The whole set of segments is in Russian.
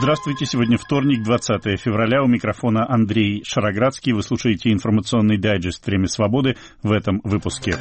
Здравствуйте, сегодня вторник, 20 февраля, у микрофона Андрей Шароградский. Вы слушаете информационный дайджест «Время свободы» в этом выпуске.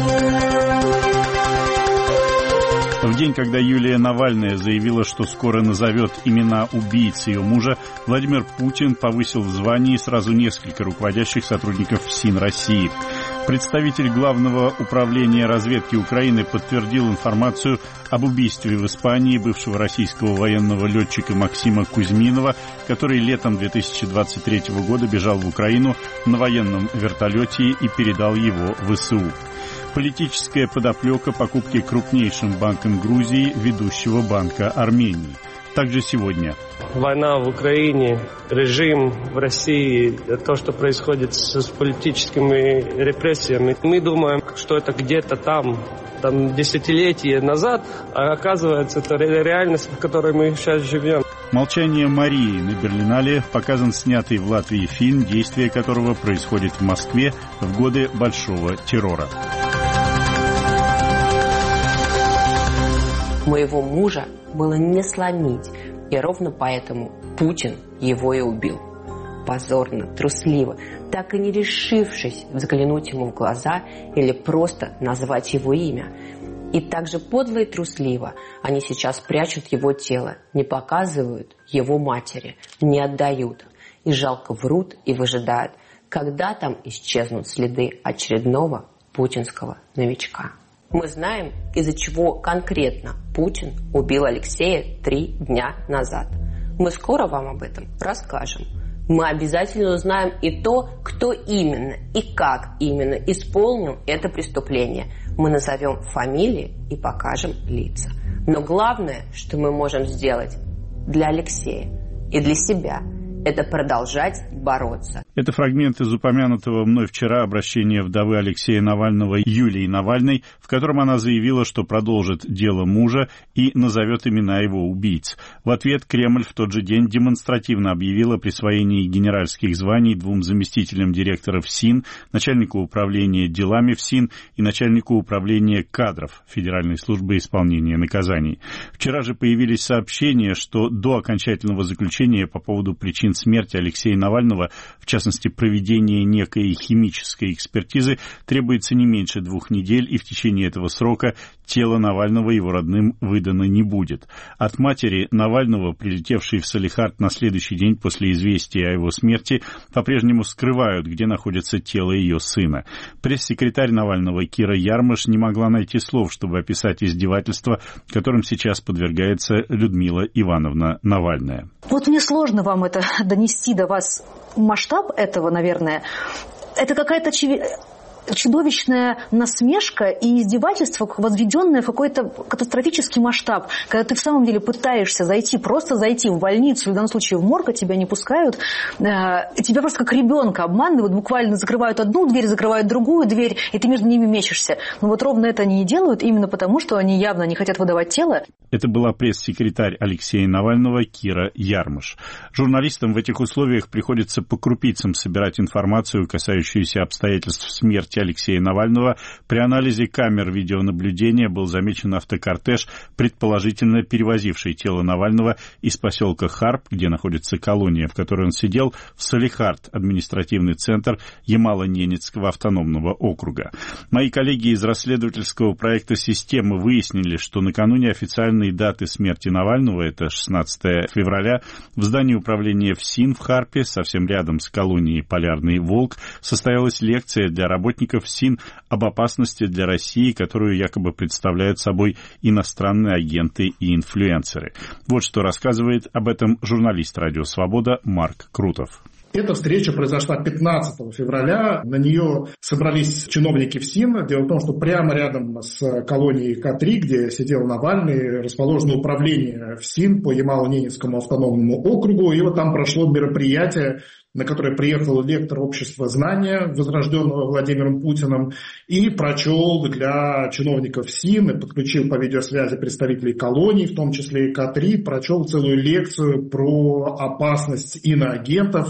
В день, когда Юлия Навальная заявила, что скоро назовет имена убийц ее мужа, Владимир Путин повысил в звании сразу несколько руководящих сотрудников ФСИН России. Представитель Главного управления разведки Украины подтвердил информацию об убийстве в Испании бывшего российского военного летчика Максима Кузьминова, который летом 2023 года бежал в Украину на военном вертолете и передал его в ВСУ. Политическая подоплека покупки крупнейшим банком Грузии ведущего банка Армении. Также сегодня. Война в Украине, режим в России, то, что происходит с политическими репрессиями. Мы думаем, что это где-то там десятилетия назад, а оказывается, это реальность, в которой мы сейчас живем. «Молчание Марии» на Берлинале показан снятый в Латвии фильм, действие которого происходит в Москве в годы Большого террора. Моего мужа было не сломить, и ровно поэтому Путин его и убил. Позорно, трусливо, так и не решившись взглянуть ему в глаза или просто назвать его имя. И так же подло и трусливо они сейчас прячут его тело, не показывают его матери, не отдают. И жалко врут и выжидают, когда там исчезнут следы очередного путинского новичка. Мы знаем, из-за чего конкретно Путин убил Алексея 3 дня назад. Мы скоро вам об этом расскажем. Мы обязательно узнаем и то, кто именно и как именно исполнил это преступление. Мы назовем фамилии и покажем лица. Но главное, что мы можем сделать для Алексея и для себя, это продолжать бороться. Это фрагмент из упомянутого мной вчера обращения вдовы Алексея Навального Юлии Навальной, в котором она заявила, что продолжит дело мужа и назовет имена его убийц. В ответ Кремль в тот же день демонстративно объявил о присвоении генеральских званий 2 заместителям директора ФСИН, начальнику управления делами ФСИН и начальнику управления кадров Федеральной службы исполнения наказаний. Вчера же появились сообщения, что до окончательного заключения по поводу причин смерти Алексея Навального, в частности, проведения некой химической экспертизы, требуется не меньше 2 недель, и в течение этого срока тело Навального его родным выдано не будет. От матери Навального, прилетевшей в Салехард на следующий день после известия о его смерти, по-прежнему скрывают, где находится тело ее сына. Пресс-секретарь Навального Кира Ярмыш не могла найти слов, чтобы описать издевательства, которым сейчас подвергается Людмила Ивановна Навальная. Вот мне сложно вам это донести до вас. Масштаб этого, наверное, это какая-то чудовищная насмешка и издевательство, возведенное в какой-то катастрофический масштаб. Когда ты в самом деле пытаешься просто зайти в больницу, в данном случае в морг, тебя не пускают, тебя просто как ребенка обманывают, буквально закрывают одну дверь, закрывают другую дверь, и ты между ними мечешься. Но вот ровно это они и делают, именно потому, что они явно не хотят выдавать тело. Это была пресс-секретарь Алексея Навального Кира Ярмыш. Журналистам в этих условиях приходится по крупицам собирать информацию, касающуюся обстоятельств смерти Алексея Навального. При анализе камер видеонаблюдения был замечен автокортеж, предположительно перевозивший тело Навального из поселка Харп, где находится колония, в которой он сидел, в Салехард, административный центр Ямало-Ненецкого автономного округа. Мои коллеги из расследовательского проекта «Система» выяснили, что накануне официальной даты смерти Навального, это 16 февраля, в здании управления ФСИН в Харпе, совсем рядом с колонией «Полярный волк», состоялась лекция для работников ФСИН об опасности для России, которую якобы представляют собой иностранные агенты и инфлюенсеры. Вот что рассказывает об этом журналист «Радио Свобода» Марк Крутов. Эта встреча произошла 15 февраля. На нее собрались чиновники ФСИН. Дело в том, что прямо рядом с колонией К3, где сидел Навальный, расположено управление ФСИН по Ямало-Ненецкому автономному округу. И вот там прошло мероприятие, на которое приехал лектор общества знания, возрожденного Владимиром Путиным, и прочел для чиновников ФСИН, и подключил по видеосвязи представителей колоний, в том числе и К3, прочел целую лекцию про опасность иноагентов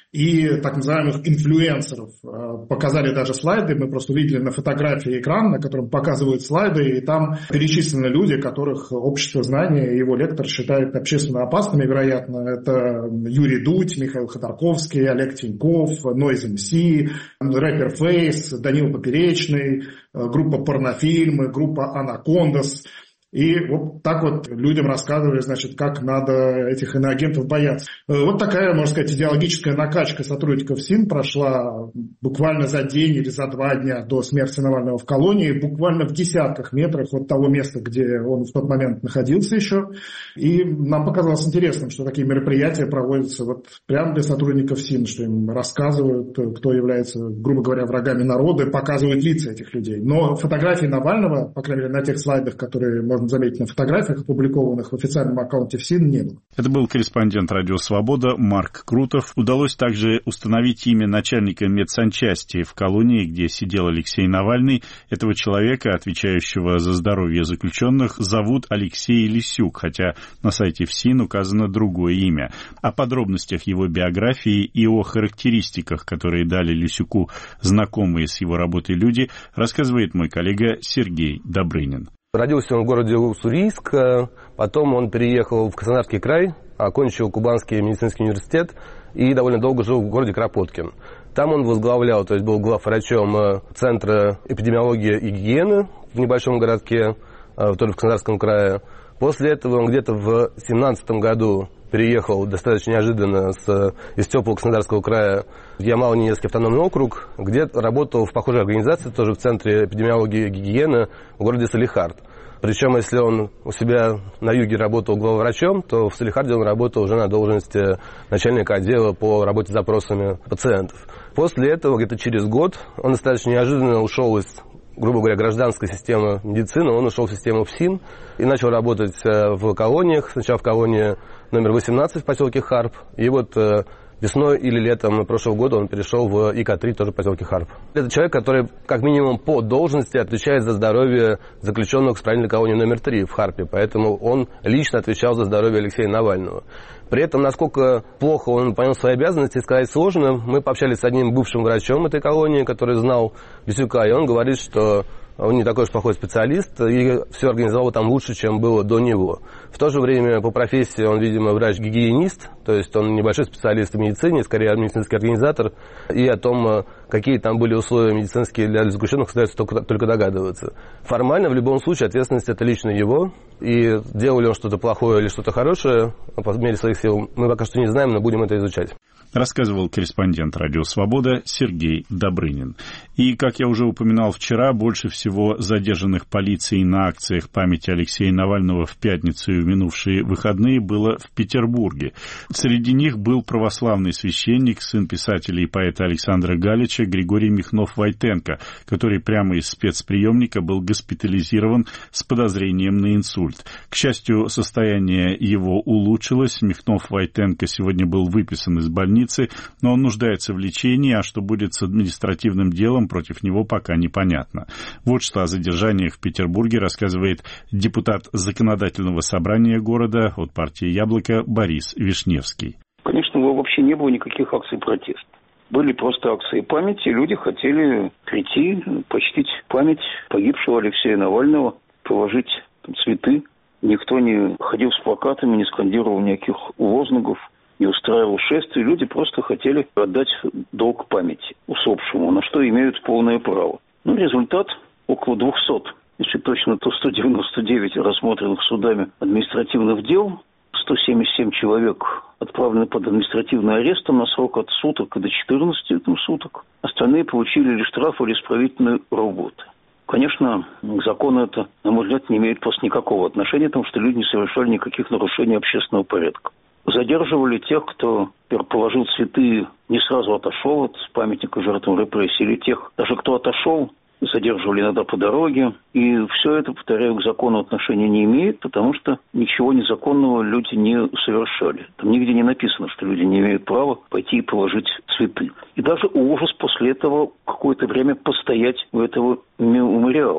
и так называемых инфлюенсеров. Показали даже слайды, мы просто увидели на фотографии экран, на котором показывают слайды, и там перечислены люди, которых общество знания и его лектор считает общественно опасными, вероятно. Это Юрий Дудь, Михаил Ходорковский, Олег Тиньков, Noise MC, рэпер Фейс, Данил Поперечный, группа Порнофильмы, группа Анакондас. И вот так вот людям рассказывали, значит, как надо этих иноагентов бояться. Вот такая, можно сказать, идеологическая накачка сотрудников СИН прошла буквально за день или за 2 дня до смерти Навального в колонии, буквально в десятках метрах от того места, где он в тот момент находился еще. И нам показалось интересным, что такие мероприятия проводятся вот прямо для сотрудников СИН, что им рассказывают, кто является, грубо говоря, врагами народа, показывают лица этих людей. Но фотографии Навального, по крайней мере, на тех слайдах, которые можно заметить на фотографиях, опубликованных в официальном аккаунте ФСИН, не было. Это был корреспондент «Радио Свобода» Марк Крутов. Удалось также установить имя начальника медсанчасти в колонии, где сидел Алексей Навальный. Этого человека, отвечающего за здоровье заключенных, зовут Алексей Лисюк, хотя на сайте ФСИН указано другое имя. О подробностях его биографии и о характеристиках, которые дали Лисюку знакомые с его работой люди, рассказывает мой коллега Сергей Добрынин. Родился он в городе Уссурийск, потом он переехал в Краснодарский край, окончил Кубанский медицинский университет и довольно долго жил в городе Кропоткин. Там он возглавлял, то есть был главврачом Центра эпидемиологии и гигиены в небольшом городке, тоже в Краснодарском крае. После этого он где-то в 2017 году переехал достаточно неожиданно из теплого Краснодарского края в Ямало-Ненецкий автономный округ, где работал в похожей организации, тоже в Центре эпидемиологии и гигиены в городе Салехард. Причем, если он у себя на юге работал главврачом, то в Салехарде он работал уже на должности начальника отдела по работе с запросами пациентов. После этого, где-то через год, он достаточно неожиданно ушел из, грубо говоря, гражданской системы медицины, он ушел в систему ФСИН и начал работать в колониях. Сначала в колонии номер 18 в поселке Харп, и вот весной или летом прошлого года он перешел в ИК-3, тоже в поселке Харп. Это человек, который, как минимум, по должности отвечает за здоровье заключенных в исправительной колонии номер 3 в Харпе, поэтому он лично отвечал за здоровье Алексея Навального. При этом, насколько плохо он понял свои обязанности, сказать сложно. Мы пообщались с одним бывшим врачом этой колонии, который знал Лисюка, и он говорит, что он не такой уж плохой специалист, и все организовал там лучше, чем было до него. В то же время по профессии он, видимо, врач-гигиенист, то есть он небольшой специалист в медицине, скорее медицинский организатор, и о том, какие там были условия медицинские для заключенных, остается только догадываться. Формально, в любом случае, ответственность это лично его, и делал ли он что-то плохое или что-то хорошее, по мере своих сил, мы пока что не знаем, но будем это изучать. Рассказывал корреспондент «Радио Свобода» Сергей Добрынин. И, как я уже упоминал вчера, больше всего задержанных полицией на акциях памяти Алексея Навального в пятницу и в минувшие выходные было в Петербурге. Среди них был православный священник, сын писателя и поэта Александра Галича, Григорий Михнов-Войтенко, который прямо из спецприемника был госпитализирован с подозрением на инсульт. К счастью, состояние его улучшилось. Михнов-Войтенко сегодня был выписан из больницы, но он нуждается в лечении, а что будет с административным делом против него, пока непонятно. Вот что о задержаниях в Петербурге рассказывает депутат Законодательного собрания города от партии «Яблоко» Борис Вишневский. Конечно, вообще не было никаких акций протеста. Были просто акции памяти, люди хотели прийти, почтить память погибшего Алексея Навального, положить цветы. Никто не ходил с плакатами, не скандировал никаких лозунгов, не устраивал шествий. Люди просто хотели отдать долг памяти усопшему, на что имеют полное право. Результат около 200, если точно, то 199 рассмотренных судами административных дел, 177 человек отправлены под административный арест на срок от суток до 14 суток. Остальные получили или штраф, или исправительные работы. Конечно, к закону это, на мой взгляд, не имеет просто никакого отношения, потому что люди не совершали никаких нарушений общественного порядка. Задерживали тех, кто положил цветы, не сразу отошел от памятника жертвам репрессий, или тех, даже кто отошел, задерживали иногда по дороге. И все это, повторяю, к закону отношения не имеет, потому что ничего незаконного люди не совершали. Там нигде не написано, что люди не имеют права пойти и положить цветы. И даже ужас после этого какое-то время постоять у этого мемориала.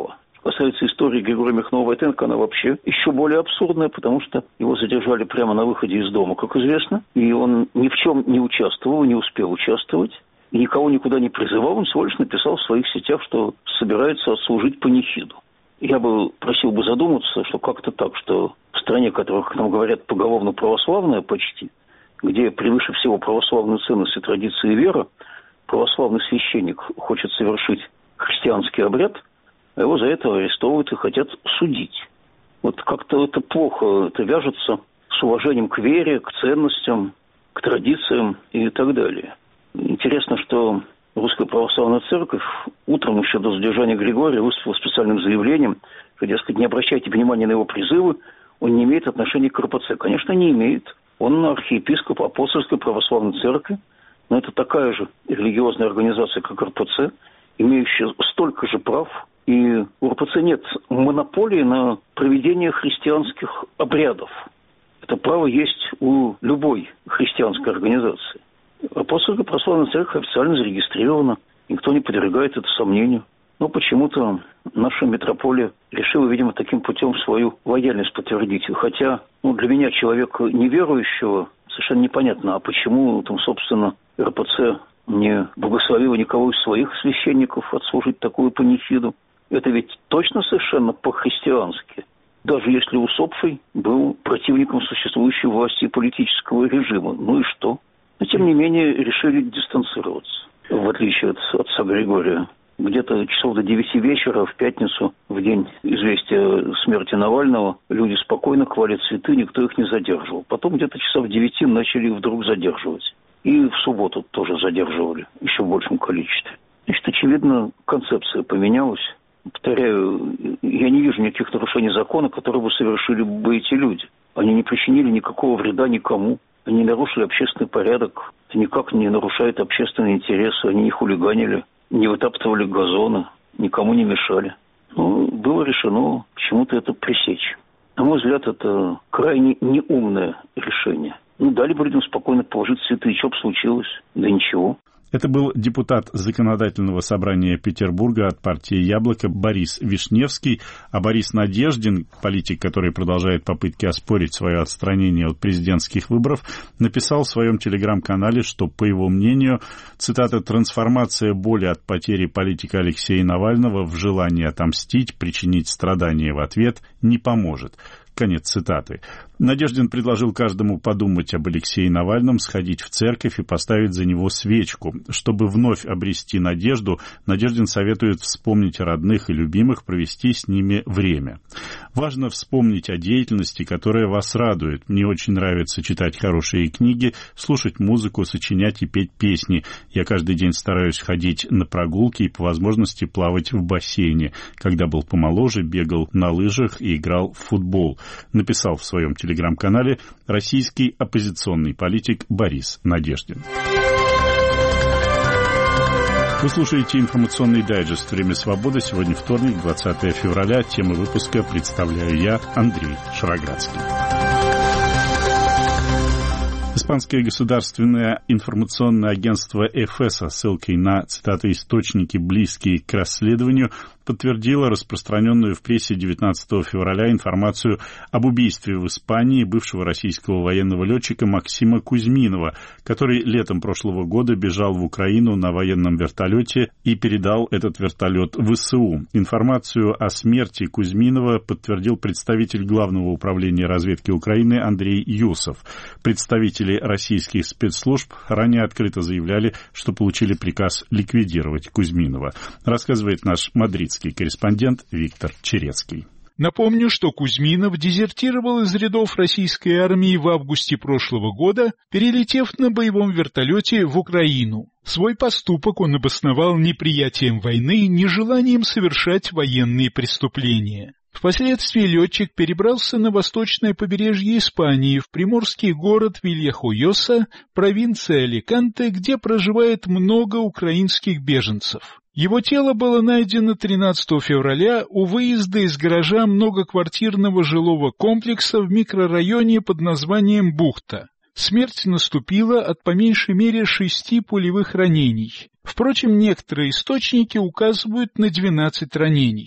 касается истории Григория Михнова-Войтенко, она вообще еще более абсурдная, потому что его задержали прямо на выходе из дома, как известно, и он ни в чем не участвовал, не успел участвовать, и никого никуда не призывал, он всего лишь написал в своих сетях, что собирается отслужить панихиду. Я бы просил бы задуматься, что как-то так, что в стране, которая, как нам говорят, поголовно православная почти, где превыше всего православные ценности, традиции и вера, православный священник хочет совершить христианский обряд, а его за это арестовывают и хотят судить. Вот как-то это плохо, это вяжется с уважением к вере, к ценностям, к традициям и так далее. Интересно, что Русская Православная Церковь утром еще до задержания Григория выступила специальным заявлением, что, дескать, не обращайте внимания на его призывы, он не имеет отношения к РПЦ. Конечно, не имеет. Он архиепископ Апостольской Православной Церкви, но это такая же религиозная организация, как РПЦ, имеющая столько же прав, и у РПЦ нет монополии на проведение христианских обрядов. Это право есть у любой христианской организации. Апостольская Православная Церковь официально зарегистрирована, никто не подвергает это сомнению. Но почему-то наша митрополия решила, видимо, таким путем свою лояльность подтвердить. Хотя для меня, человека неверующего, совершенно непонятно, а почему там, собственно, РПЦ не благословила никого из своих священников отслужить такую панихиду. Это ведь точно совершенно по-христиански. Даже если усопший был противником существующей власти и политического режима. Ну и что? Но, тем не менее, решили дистанцироваться. В отличие от отца Григория. Где-то часов до 9 вечера в пятницу, в день известия о смерти Навального, люди спокойно клали цветы, никто их не задерживал. Потом где-то часов в 9 начали вдруг задерживать. И в субботу тоже задерживали, еще в большем количестве. Значит, очевидно, концепция поменялась. Повторяю, я не вижу никаких нарушений закона, которые бы совершили бы эти люди. Они не причинили никакого вреда никому. Они не нарушили общественный порядок. Это никак не нарушает общественные интересы. Они не хулиганили, не вытаптывали газоны, никому не мешали. Но было решено почему-то это пресечь. На мой взгляд, это крайне неумное решение. Дали бы людям спокойно положить цветы, и что бы случилось? Да ничего. Это был депутат Законодательного собрания Петербурга от партии «Яблоко» Борис Вишневский. А Борис Надеждин, политик, который продолжает попытки оспорить свое отстранение от президентских выборов, написал в своем телеграм-канале, что, по его мнению, цитата, «трансформация боли от потери политика Алексея Навального в желание отомстить, причинить страдания в ответ не поможет». Конец цитаты. Надеждин предложил каждому подумать об Алексее Навальном, сходить в церковь и поставить за него свечку. Чтобы вновь обрести надежду, Надеждин советует вспомнить о родных и любимых, провести с ними время. Важно вспомнить о деятельности, которая вас радует. Мне очень нравится читать хорошие книги, слушать музыку, сочинять и петь песни. Я каждый день стараюсь ходить на прогулки и по возможности плавать в бассейне. Когда был помоложе, бегал на лыжах и играл в футбол. Написал в своем телеграм-канале российский оппозиционный политик Борис Надеждин. Вы слушаете информационный дайджест «Время свободы». Сегодня вторник, 20 февраля. Тему выпуска представляю я, Андрей Шароградский. Испанское государственное информационное агентство ЭФЕ со ссылкой на, цитаты, источники, близкие к расследованию, подтвердила распространенную в прессе 19 февраля информацию об убийстве в Испании бывшего российского военного летчика Максима Кузьминова, который летом прошлого года бежал в Украину на военном вертолете и передал этот вертолет ВСУ. Информацию о смерти Кузьминова подтвердил представитель Главного управления разведки Украины Андрей Юсов. Представители российских спецслужб ранее открыто заявляли, что получили приказ ликвидировать Кузьминова. Рассказывает наш мадридский корреспондент Виктор Черецкий. Напомню, что Кузьминов дезертировал из рядов российской армии в августе прошлого года, перелетев на боевом вертолете в Украину. Свой поступок он обосновал неприятием войны и нежеланием совершать военные преступления. Впоследствии летчик перебрался на восточное побережье Испании, в приморский город Вильяхойоса, провинция Аликанте, где проживает много украинских беженцев. Его тело было найдено 13 февраля у выезда из гаража многоквартирного жилого комплекса в микрорайоне под названием Бухта. Смерть наступила от по меньшей мере 6 пулевых ранений. Впрочем, некоторые источники указывают на 12 ранений.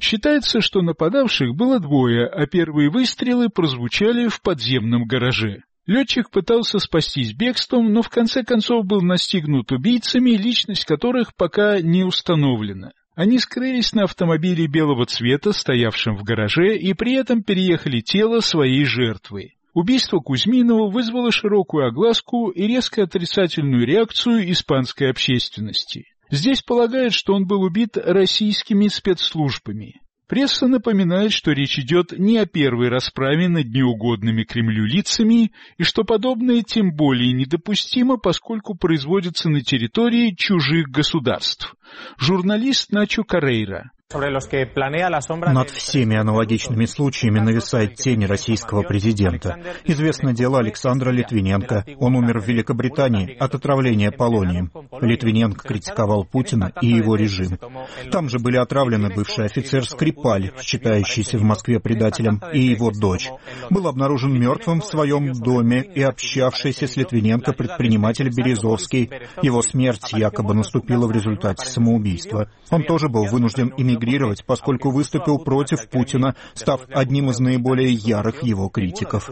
Считается, что нападавших было двое, а первые выстрелы прозвучали в подземном гараже. Летчик пытался спастись бегством, но в конце концов был настигнут убийцами, личность которых пока не установлена. Они скрылись на автомобиле белого цвета, стоявшем в гараже, и при этом переехали тело своей жертвы. Убийство Кузьминова вызвало широкую огласку и резко отрицательную реакцию испанской общественности. Здесь полагают, что он был убит российскими спецслужбами. Пресса напоминает, что речь идет не о первой расправе над неугодными Кремлю лицами, и что подобное тем более недопустимо, поскольку производится на территории чужих государств. Журналист Начо Карейра. Над всеми аналогичными случаями нависает тень российского президента. Известно дело Александра Литвиненко. Он умер в Великобритании от отравления полонием. Литвиненко критиковал Путина и его режим. Там же были отравлены бывший офицер Скрипаль, считающийся в Москве предателем, и его дочь. Был обнаружен мертвым в своем доме и общавшийся с Литвиненко предприниматель Березовский. Его смерть якобы наступила в результате самоубийства. Он тоже был вынужден эмигрировать, поскольку выступил против Путина, став одним из наиболее ярых его критиков.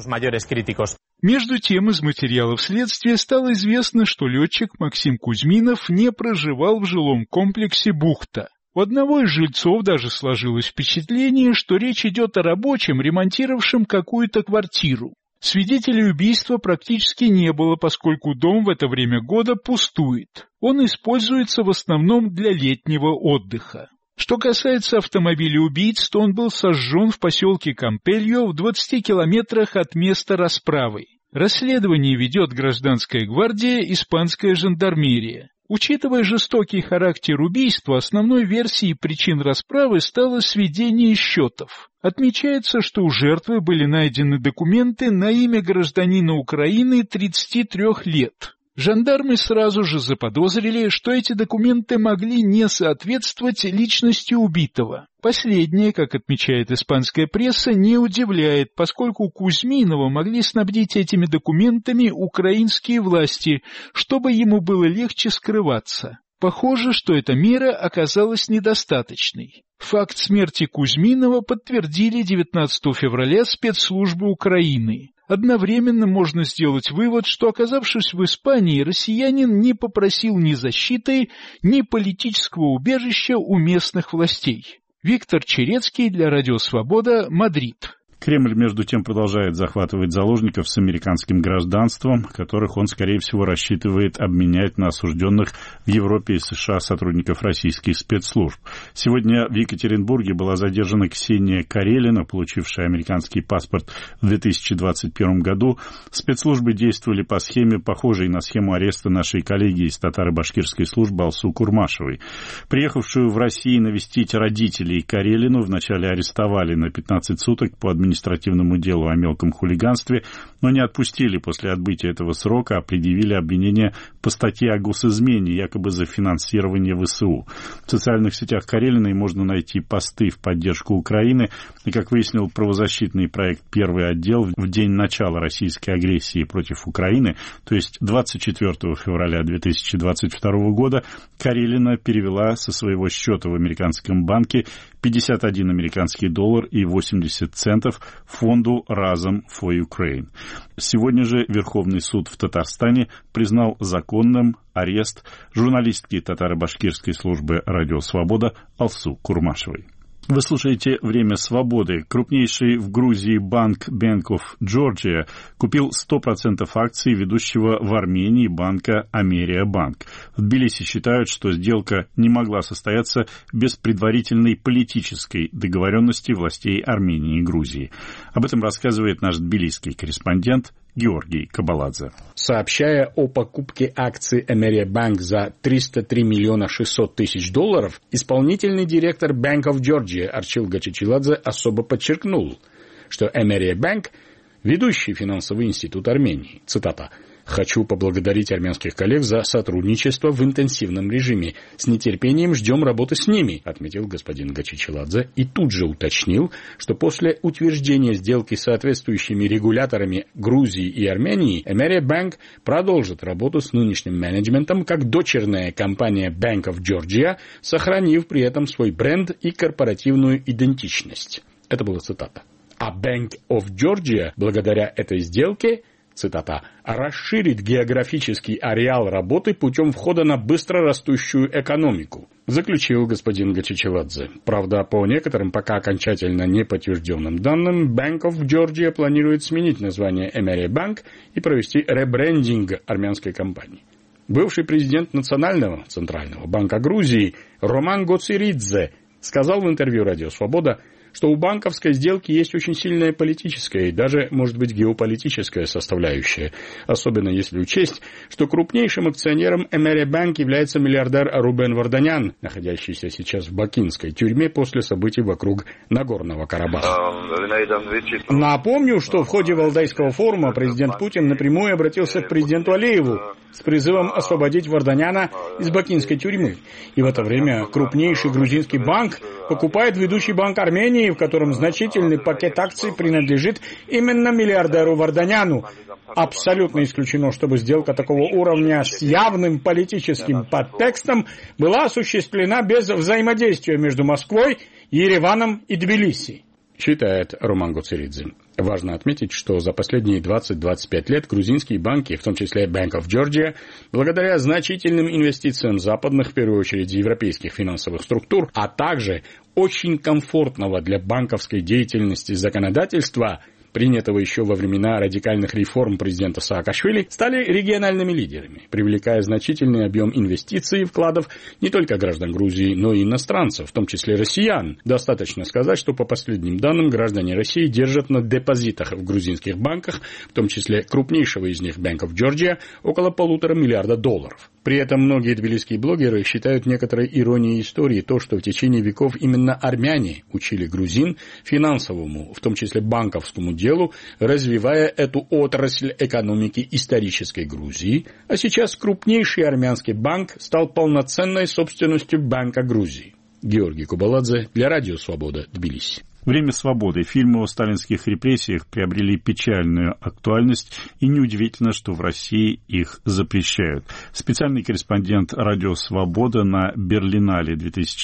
Между тем, из материалов следствия стало известно, что летчик Максим Кузьминов не проживал в жилом комплексе «Бухта». У одного из жильцов даже сложилось впечатление, что речь идет о рабочем, ремонтировавшем какую-то квартиру. Свидетелей убийства практически не было, поскольку дом в это время года пустует. Он используется в основном для летнего отдыха. Что касается автомобиля убийц, то он был сожжен в поселке Кампельо в 20 километрах от места расправы. Расследование ведет гражданская гвардия, испанская жандармерия. Учитывая жестокий характер убийства, основной версией причин расправы стало сведение счетов. Отмечается, что у жертвы были найдены документы на имя гражданина Украины 33 лет. Жандармы сразу же заподозрили, что эти документы могли не соответствовать личности убитого. Последнее, как отмечает испанская пресса, не удивляет, поскольку Кузьминова могли снабдить этими документами украинские власти, чтобы ему было легче скрываться. Похоже, что эта мера оказалась недостаточной. Факт смерти Кузьминова подтвердили 19 февраля спецслужбы Украины. Одновременно можно сделать вывод, что, оказавшись в Испании, россиянин не попросил ни защиты, ни политического убежища у местных властей. Виктор Черецкий для Радио Свобода, Мадрид. Кремль, между тем, продолжает захватывать заложников с американским гражданством, которых он, скорее всего, рассчитывает обменять на осужденных в Европе и США сотрудников российских спецслужб. Сегодня в Екатеринбурге была задержана Ксения Карелина, получившая американский паспорт в 2021 году. Спецслужбы действовали по схеме, похожей на схему ареста нашей коллеги из татаро-башкирской службы Алсу Курмашевой. Приехавшую в Россию навестить родителей Карелину вначале арестовали на 15 суток по административному делу о мелком хулиганстве, но не отпустили после отбытия этого срока, а предъявили обвинение по статье о госизмене, якобы за финансирование ВСУ. В социальных сетях Карелиной можно найти посты в поддержку Украины, и, как выяснил правозащитный проект «Первый отдел», в день начала российской агрессии против Украины, то есть 24 февраля 2022 года, Карелина перевела со своего счета в американском банке 51 американский доллар и 80 центов фонду «Разом for Ukraine». Сегодня же Верховный суд в Татарстане признал законным арест журналистки татаро-башкирской службы «Радио Свобода» Алсу Курмашевой. Вы слушаете «Время свободы». Крупнейший в Грузии банк Bank of Georgia купил 100% акций ведущего в Армении банка Америабанк. В Тбилиси считают, что сделка не могла состояться без предварительной политической договоренности властей Армении и Грузии. Об этом рассказывает наш тбилисский корреспондент Георгий Кабаладзе. Сообщая о покупке акций Америабанк за 303 миллиона 600 тысяч долларов, исполнительный директор Bank of Georgia Арчил Гачичиладзе особо подчеркнул, что Америабанк – ведущий финансовый институт Армении, цитата, «Хочу поблагодарить армянских коллег за сотрудничество в интенсивном режиме. С нетерпением ждем работы с ними», отметил господин Гачичеладзе и тут же уточнил, что после утверждения сделки с соответствующими регуляторами Грузии и Армении Эмерия Банк продолжит работу с нынешним менеджментом как дочерняя компания Bank of Georgia, сохранив при этом свой бренд и корпоративную идентичность. Это была цитата. А Bank of Georgia благодаря этой сделке, цитата, «расширит географический ареал работы путем входа на быстро растущую экономику», заключил господин Гачичеладзе. Правда, по некоторым пока окончательно не подтвержденным данным, Bank of Georgia планирует сменить название Эмерия Банк и провести ребрендинг армянской компании. Бывший президент Национального центрального банка Грузии Роман Гоциридзе сказал в интервью «Радио Свобода», что у банковской сделки есть очень сильная политическая и даже, может быть, геополитическая составляющая, особенно если учесть, что крупнейшим акционером Эмерия Банк является миллиардер Рубен Варданян, находящийся сейчас в бакинской тюрьме после событий вокруг Нагорного Карабаха. Напомню, что в ходе Валдайского форума президент Путин напрямую обратился к президенту Алиеву с призывом освободить Варданяна из бакинской тюрьмы. И в это время крупнейший грузинский банк покупает ведущий банк Армении, в котором значительный пакет акций принадлежит именно миллиардеру Варданяну. Абсолютно исключено, чтобы сделка такого уровня с явным политическим подтекстом была осуществлена без взаимодействия между Москвой, Ереваном и Тбилиси, считает Роман Гоциридзе. Важно отметить, что за последние 20-25 лет грузинские банки, в том числе Bank of Georgia, благодаря значительным инвестициям западных, в первую очередь европейских финансовых структур, а также очень комфортного для банковской деятельности законодательства, принятого еще во времена радикальных реформ президента Саакашвили, стали региональными лидерами, привлекая значительный объем инвестиций и вкладов не только граждан Грузии, но и иностранцев, в том числе россиян. Достаточно сказать, что по последним данным граждане России держат на депозитах в грузинских банках, в том числе крупнейшего из них Bank of Georgia, около $1,5 миллиарда. При этом многие тбилисские блогеры считают некоторой иронией истории то, что в течение веков именно армяне учили грузин финансовому, в том числе банковскому делу, развивая эту отрасль экономики исторической Грузии, а сейчас крупнейший армянский банк стал полноценной собственностью Банка Грузии. Георгий Кубаладзе для Радио Свобода, Тбилиси. Время свободы. Фильмы о сталинских репрессиях приобрели печальную актуальность, и неудивительно, что в России их запрещают. Специальный корреспондент Радио Свобода на Берлинале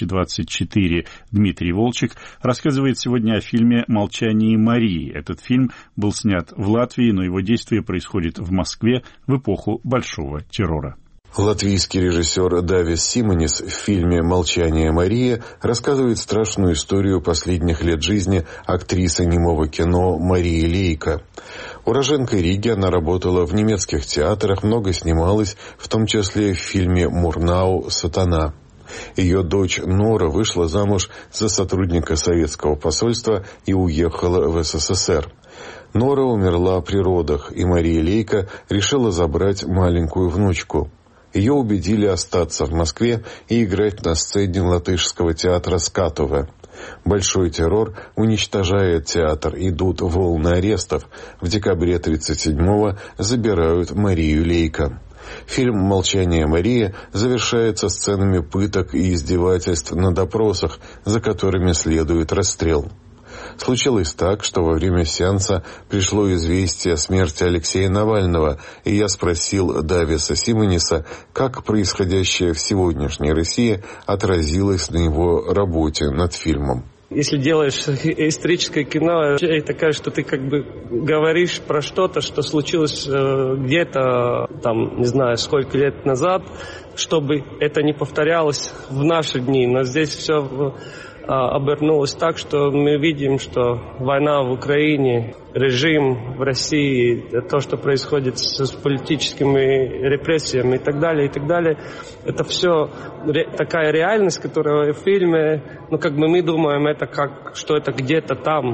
2024 Дмитрий Волчек рассказывает сегодня о фильме «Молчание Марии». Этот фильм был снят в Латвии, но его действие происходит в Москве в эпоху Большого террора. Латвийский режиссер Давис Симонис в фильме «Молчание Марии» рассказывает страшную историю последних лет жизни актрисы немого кино Марии Лейка. Уроженка Риги, она работала в немецких театрах, много снималась, в том числе в фильме «Мурнау. Сатана». Ее дочь Нора вышла замуж за сотрудника советского посольства и уехала в СССР. Нора умерла при родах, и Мария Лейка решила забрать маленькую внучку. Ее убедили остаться в Москве и играть на сцене латышского театра «Скатове». Большой террор уничтожает театр, идут волны арестов. В декабре 1937-го забирают Марию Лейка. Фильм «Молчание Марии» завершается сценами пыток и издевательств на допросах, за которыми следует расстрел. Случилось так, что во время сеанса пришло известие о смерти Алексея Навального, и я спросил Дависа Симониса, как происходящее в сегодняшней России отразилось на его работе над фильмом. Если делаешь историческое кино, это кажется, что ты как бы говоришь про что-то, что случилось где-то, там, не знаю, сколько лет назад, чтобы это не повторялось в наши дни. Но здесь все обернулось так, что мы видим, что война в Украине, режим в России, то, что происходит с политическими репрессиями и так далее, это все такая реальность, которая в фильме, ну как бы мы думаем, это как, что это где-то там,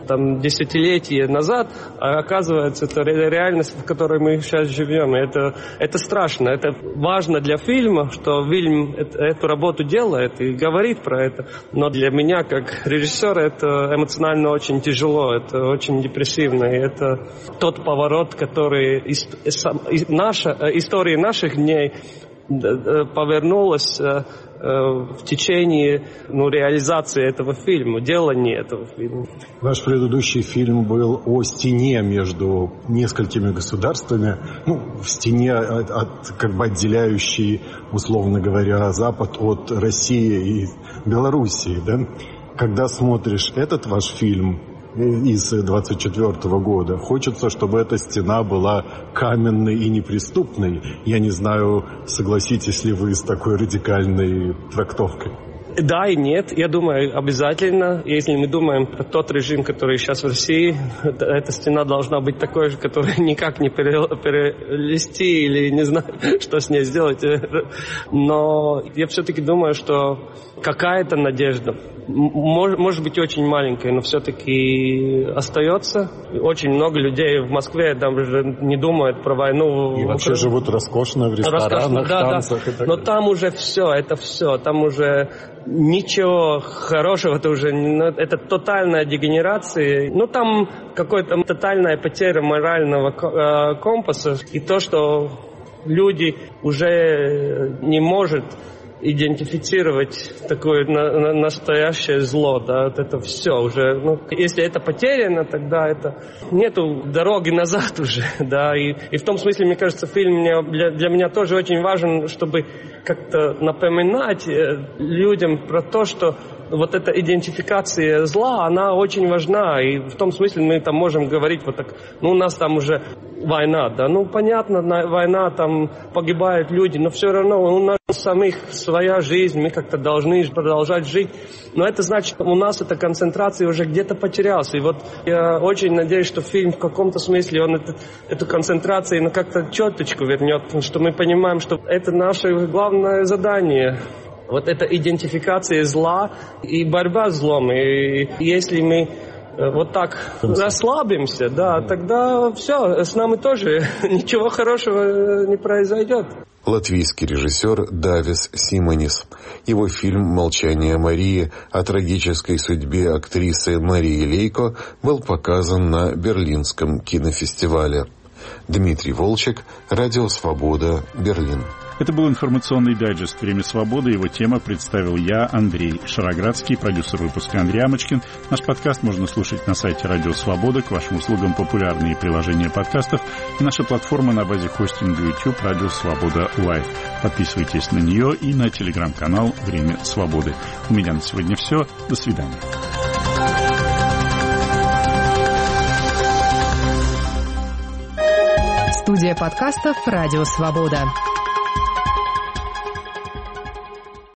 там десятилетия назад, а оказывается, это реальность, в которой мы сейчас живем. И это страшно. Это важно для фильма, что фильм эту работу делает и говорит про это. Но для меня, как режиссера, это эмоционально очень тяжело, это очень депрессивно. И это тот поворот, который история наших дней повернулась в течение реализации этого фильма, делания этого фильма. Ваш предыдущий фильм был о стене между несколькими государствами, в стене, как бы отделяющей, условно говоря, Запад от России и Белоруссии. Да? Когда смотришь этот ваш фильм из 24 года, хочется, чтобы эта стена была каменной и неприступной. Я не знаю, согласитесь ли вы с такой радикальной трактовкой. Да и нет, я думаю, обязательно. Если мы думаем про тот режим, который сейчас в России, эта стена должна быть такой же, которую никак не перелезти или не знаю, что с ней сделать. Но я все-таки думаю, что какая-то надежда, может быть, очень маленькая, но все-таки остается. Очень много людей в Москве даже не думают про войну. И вообще живут роскошно в ресторанах, танцах и так далее. Но там уже все, там уже ничего хорошего, это тотальная дегенерация. Там какая-то тотальная потеря морального компаса. И то, что люди уже не могут идентифицировать такое настоящее зло, да, это все уже, если это потеряно, тогда это нету дороги назад уже, да, и в том смысле, мне кажется, фильм для меня тоже очень важен, чтобы как-то напоминать людям про то, что вот эта идентификация зла, она очень важна, и в том смысле мы там можем говорить вот так, у нас там уже война, да, понятно, война, там погибают люди, но все равно у нас самих своя жизнь, мы как-то должны продолжать жить, но это значит, у нас эта концентрация уже где-то потерялась, и вот я очень надеюсь, что фильм в каком-то смысле, он эту концентрацию как-то чёточку вернет, что мы понимаем, что это наше главное задание. Вот эта идентификация зла и борьба с злом. И если мы вот так расслабимся, да, тогда все, с нами тоже ничего хорошего не произойдет. Латвийский режиссер Давис Симонис. Его фильм «Молчание Марии» о трагической судьбе актрисы Марии Лейко был показан на Берлинском кинофестивале. Дмитрий Волчек, Радио Свобода, Берлин. Это был информационный дайджест «Время свободы». Его тема представил я, Андрей Шароградский, продюсер выпуска Андрей Амочкин. Наш подкаст можно слушать на сайте Радио Свобода. К вашим услугам популярные приложения подкастов и наша платформа на базе хостинга YouTube Радио Свобода Лайв. Подписывайтесь на нее и на телеграм-канал «Время свободы». У меня на сегодня все. До свидания. Студия подкастов «Радио Свобода».